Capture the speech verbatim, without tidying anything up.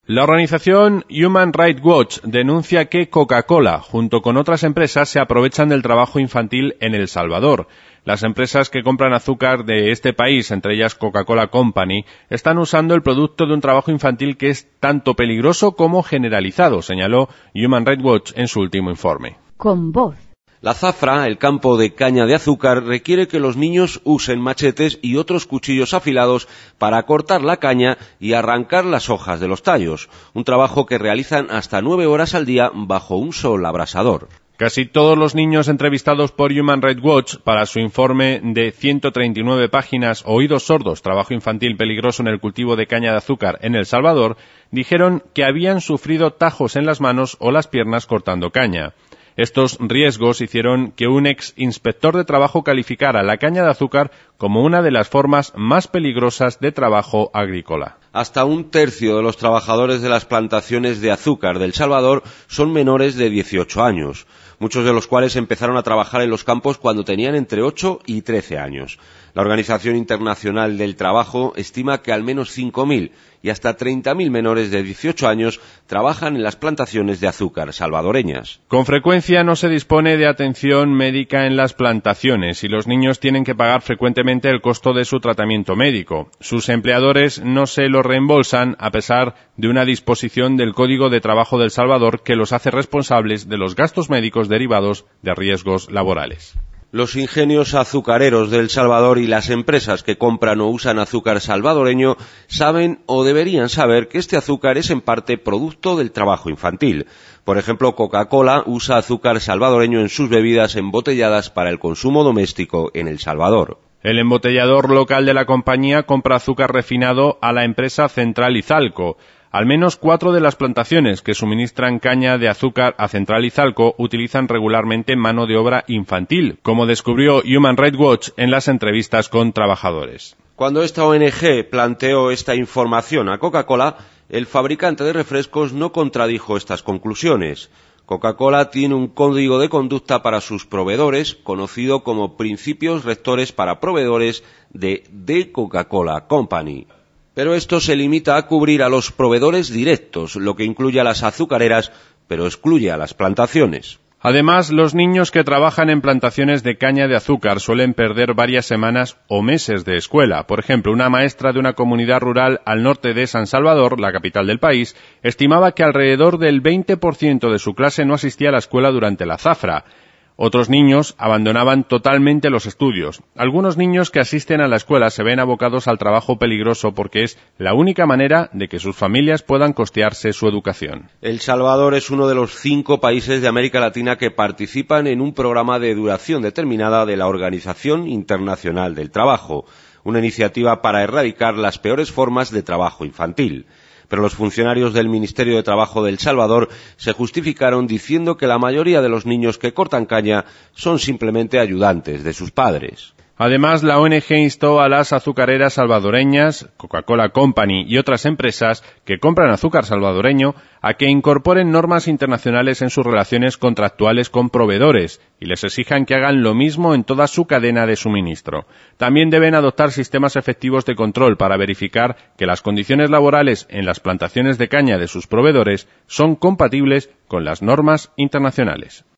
La organización Human Rights Watch denuncia que Coca-Cola, junto con otras empresas, se aprovechan del trabajo infantil en El Salvador. Las empresas que compran azúcar de este país, entre ellas Coca-Cola Company, están usando el producto de un trabajo infantil que es tanto peligroso como generalizado, señaló Human Rights Watch en su último informe. Con voz. La zafra, el campo de caña de azúcar, requiere que los niños usen machetes y otros cuchillos afilados para cortar la caña y arrancar las hojas de los tallos, un trabajo que realizan hasta nueve horas al día bajo un sol abrasador. Casi todos los niños entrevistados por Human Rights Watch para su informe de ciento treinta y nueve páginas Oídos sordos, trabajo infantil peligroso en el cultivo de caña de azúcar en El Salvador, dijeron que habían sufrido tajos en las manos o las piernas cortando caña. Estos riesgos hicieron que un ex inspector de trabajo calificara la caña de azúcar como una de las formas más peligrosas de trabajo agrícola. Hasta un tercio de los trabajadores de las plantaciones de azúcar de El Salvador son menores de dieciocho años, muchos de los cuales empezaron a trabajar en los campos cuando tenían entre ocho y trece años. La Organización Internacional del Trabajo estima que al menos cinco mil y hasta treinta mil menores de dieciocho años trabajan en las plantaciones de azúcar salvadoreñas. Con frecuencia no se dispone de atención médica en las plantaciones y los niños tienen que pagar frecuentemente el costo de su tratamiento médico. Sus empleadores no se lo reembolsan a pesar de una disposición del Código de Trabajo de El Salvador que los hace responsables de los gastos médicos derivados de riesgos laborales. Los ingenios azucareros de El Salvador y las empresas que compran o usan azúcar salvadoreño saben o deberían saber que este azúcar es en parte producto del trabajo infantil. Por ejemplo, Coca-Cola usa azúcar salvadoreño en sus bebidas embotelladas para el consumo doméstico en El Salvador. El embotellador local de la compañía compra azúcar refinado a la empresa Central Izalco. Al menos cuatro de las plantaciones que suministran caña de azúcar a Central Izalco utilizan regularmente mano de obra infantil, como descubrió Human Rights Watch en las entrevistas con trabajadores. Cuando esta O N Ge planteó esta información a Coca-Cola, el fabricante de refrescos no contradijo estas conclusiones. Coca-Cola tiene un código de conducta para sus proveedores, conocido como Principios Rectores para Proveedores de The Coca-Cola Company. Pero esto se limita a cubrir a los proveedores directos, lo que incluye a las azucareras, pero excluye a las plantaciones. Además, los niños que trabajan en plantaciones de caña de azúcar suelen perder varias semanas o meses de escuela. Por ejemplo, una maestra de una comunidad rural al norte de San Salvador, la capital del país, estimaba que alrededor del veinte por ciento de su clase no asistía a la escuela durante la zafra. Otros niños abandonaban totalmente los estudios. Algunos niños que asisten a la escuela se ven abocados al trabajo peligroso porque es la única manera de que sus familias puedan costearse su educación. El Salvador es uno de los cinco países de América Latina que participan en un programa de duración determinada de la Organización Internacional del Trabajo, una iniciativa para erradicar las peores formas de trabajo infantil. Pero los funcionarios del Ministerio de Trabajo de El Salvador se justificaron diciendo que la mayoría de los niños que cortan caña son simplemente ayudantes de sus padres. Además, la O N Ge instó a las azucareras salvadoreñas, Coca-Cola Company y otras empresas que compran azúcar salvadoreño a que incorporen normas internacionales en sus relaciones contractuales con proveedores y les exijan que hagan lo mismo en toda su cadena de suministro. También deben adoptar sistemas efectivos de control para verificar que las condiciones laborales en las plantaciones de caña de sus proveedores son compatibles con las normas internacionales.